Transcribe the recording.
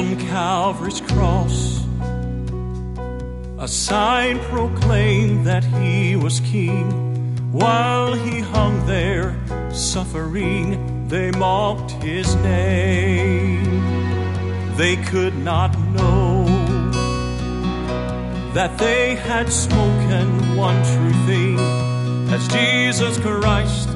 On Calvary's cross, a sign proclaimed that he was king. While he hung there suffering, they mocked his name. They could not know that they had spoken one true thing, as Jesus Christ